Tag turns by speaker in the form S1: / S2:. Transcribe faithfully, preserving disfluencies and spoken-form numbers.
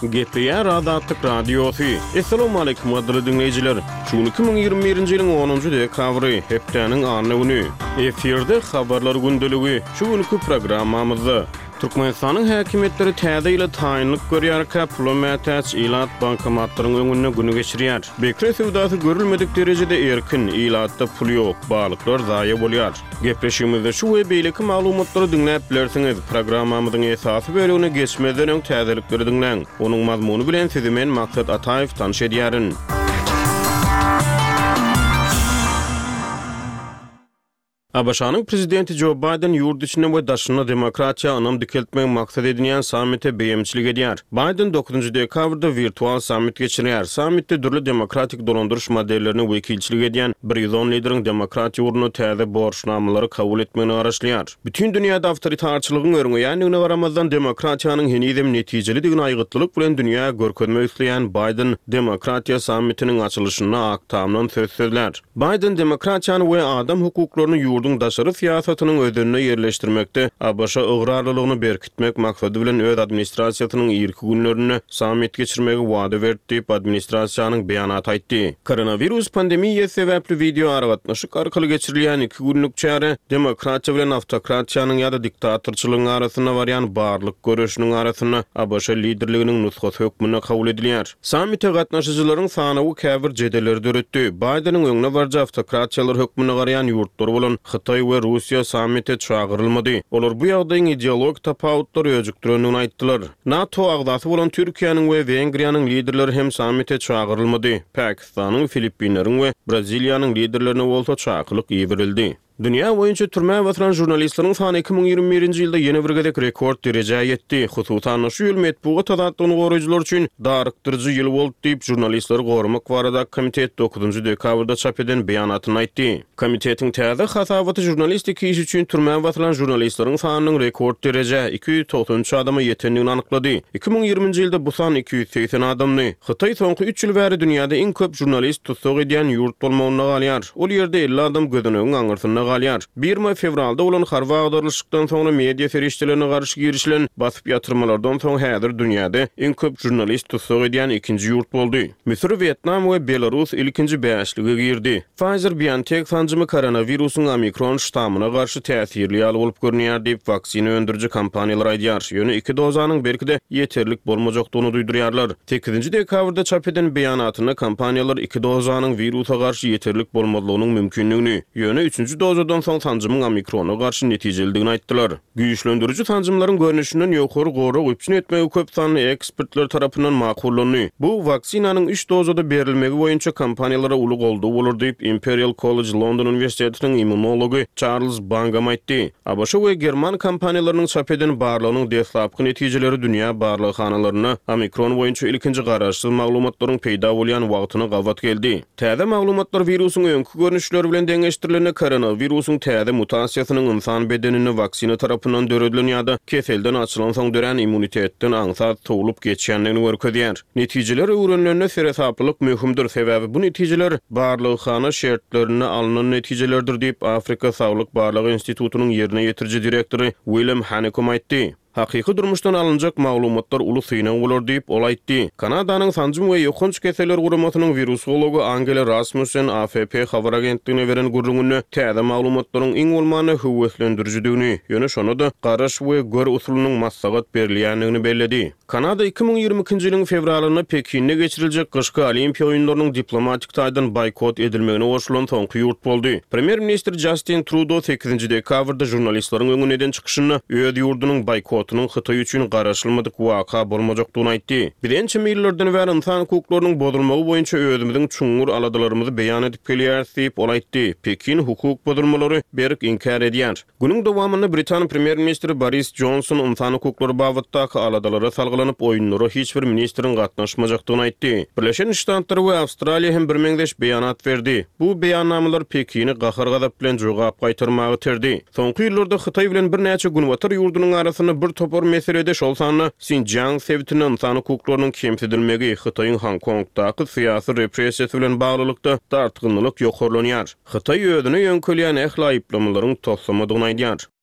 S1: Gepriyer Adatlık Radyosu. Esselamu aleyküm adlı dinleyiciler. Şu iki bin yirmi birinci yılın onuncu dekabri heptaning anı günü. Efirde haberler gündülüğü. Şu günkü programmamızda Türkmenistan'ın hakimiyetleri täze ile tayinlik görýärkä pulamatyç ilat bankomatlaryň öňüne günü geçirýär. Bekre sewdasy görülmedik derejede erkin, ilatda pul ýok, balyklar zaýa bolýar. Gepreşigimizde şu we beýleki maglumatlary dinläp bilersiňiz. Programmamyzyň esasy bölügine geçmeden öň täzelikleri dinleň. Onuň mazmuny bilen sizi men Maksat Ataýew tanış edýärin. Abaşanyň prezidenti Joe Biden ýurt içinde we daşyna demokratiýa anam dikeltmek maksat edilýän sammite beýemçilik edýär. Biden dokuzuncu dekabrda virtual sammit geçirýär. Sammitde dürli demokratik dolandyryş modellerini wekilçilik edýän bir ýüz on lideriň demokratiýa uruny täze borçnamaları kabul etmegini garaşlýar. Bütün dünýäde awtoritarçylygyň örüňe baramazdan demokratiýanyň henizem netijeligini aýgytlyk bilen dünýä görkezmek isleýän Biden demokratiýa sammitiniň açylyşyna aktamdan söz sözler. Biden demokratiýany we adam hukuklaryny ýurt daşary siýasatynyň ödünne ýerleşdirmekde A B Ş ıgrarlylygyny berkitmek maksady bilen öz administrasiýasynyň ýerki günlerini sammit geçirmegi wada berdi diýip administrasiýanyň beýanaty aýtdy. Koronavirus pandemiýa sebäpli video aragatnaşyk arkaly geçirilýän iki günlük çäre demokratiýa bilen awtokratiýanyň ýa-da diktatorçylygyň arasyna barýan barlyk görüşiniň arasyna A B Ş liderliginiň nusgasy hökmüne kabul edilýär. Sammite gatnaşyjylaryň sany we käbir jedelleri döretdi. Bidenyň öňüne barja awtokratiýalar hökmüne garaýan ýurtlar bolan Xitay we Russiýa sammite çağırylmady. Olar bu ýagdaýyň ideolog tapawutlar öjükdirenini aýtdylar. NATO agdasy bolan Türkiýanyň we Wengriýanyň liderleri hem sammite çağırylmady. Pakistanyň, Filippinleriň we Braziliýanyň liderlerine bolsa çağırlyk ýerildi. Dünya boýunça türmä batyran jurnalistleriň sany iki bin ýygrimi birinji ýylda ýene bir gedek rekord derejäge ýetdi. Hususan şu ýyl medeniýet tadatlygyny goraýjylar üçin darykdyrjy ýyl boldy diýip jurnalistleri gorumak barada komitet dokuzuncu dekabrda çap eden beýanatyny aýtdy. Komitetiň täze hasabaty jurnalistik iş üçin türmä batyran jurnalistleriň sanynyň rekord derejä iki ýüz toksan üç adama ýetenligini anyklady. iki bin ýygrimiňji ýylda bu san iki ýüz seksen adamny. Xitay soňky üç ýyl bäri dünýäde iň köp jurnalist tutsak edýän ýurt bolmagyna galýar. Ol ýerde elli adam gözünegiň aňyrsyna galýar. bir fevralda olan harwa agdarlykdan soňra media feriştelerine garşy girişilen basyp ýatyrmalardan soň häzir dünýäde iň köp jurnalist tutsak edýän ikinji ýurt boldy. Misir, Vietnam we Belarus ilkinji beşlige girdi. Pfizer-BioNTech sanjymy koronawirusyň Omikron ştamyna garşy täsirli ýaly bolup görünýär diýip waksina öndürjü kampaniýalar aýdýar. Ýöne iki dozanyň berkide ýeterlik bolmajakdygyny duýdurýarlar. sekizinci dekabrda çap eden beýanatyna kampaniýalar iki dozanyň wirusa garşy ýeterlik bolmadygynyň mümkinligini, ýöne üçüncü dozadan soň sanjymyň Omikrona garşy netijeligini aýtdylar. Güýçlendiriji sanjymlaryň görnüşinden ýokary gowra öpçün etmegi köp sanly ekspertler tarapyndan makullandy. Bu vaksinanyň üç dozada berilmegi boýunça kampaniýalara uly goldy bolar diýip Imperial College London Universitetiniň immunology Charles Bangham aýtdy. A B Ş we German kampaniýalarynyň çap eden barlygynyň deslapky netijeleri dünýä barlykhanalarına Omikron boýunça ilkinji garaşsyz maglumatlaryň peýda bolýan wagtyna gawat geldi. Täze maglumatlar wirusyň öňkü görnüşleri bilen deňeşdirilen koronawirusyň täze mutasiýasynyň insan bedenine vaksina tarapyndan döredilen ýa-da keselden açylan soň dören immunitetden aňsat togulup geçýändigini görkezýär. Netijeler öwrenlenene serhaplyk möhümdir, sebäbi bu netijeler barlykhana şertlerini alynan netijelerdir diýip Afrika Saglyk Barlygy Institutunyň ýerine ýetirji direktory William Hanekom aýtdy. Hakyky durmuşdan alınjak maglumatlar uly synan bolar diýip ol aýtdy. Kanadanyň sanjym we ýokunç keseler guramatynyň virusology Angela Rasmussen A F P habar agentligine beren gurrungyny täze maglumatlaryň iň bolmany höwetlendirjidigini, ýöne şonu da garaş we gör usulynyň massagat berilýändigini belledi. Kanada iki bin ýygrimi ikinji ýylyň fevralyna Pekin'de geçiriljek gyşky Olimpiýa oýunlarynyň diplomatik taýdan boykot edilmegine goşulan soňky ýurt boldy. Premier minister Justin Trudeau sekizinci dekabrda jurnalistlaryň öňünden çykyşyny öz ýurdunyň boykot Otunyň Xitay üçin garaşylmadyk waka bolmajakdygyny aýtdy. Birinçi millerden bäri insan hukuklarynyň bozulmagy boýunça özümiziň çuňur aladalarymyzy beýan edip gelýär diýip ol aýtdy. Pekin hukuk bozulmalary berk inkar edýär. Günüň dowamyny Britaniýa premier ministri Boris Johnson insan hukuklary babatdaky aladalara salgylanyp oýunlara hiç bir ministrin gatnaşmajakdygyny aýtdy. Birleşen Ştatlar we Awstraliýa hem bir meňdeş beýanat berdi. Bu beýannamalar Pekini gahar gazap bilen jogap gaýtarmagy terdi. Soňky ýyllarda Xitay bilen bir näçe gün watar ýurdunyň arasyna bir topar meselede şol sanly Xinjiang sebitiniň insan hukuklarynyň kemsedilmegi Xitaýyň Hong Kongdaky syýasy repressiýa bilen baglylykda tartgynlyk ýokarlanýar. Xitay özüne ýönkelýän ähli aýplamalaryň toslamadygyny aýdýar.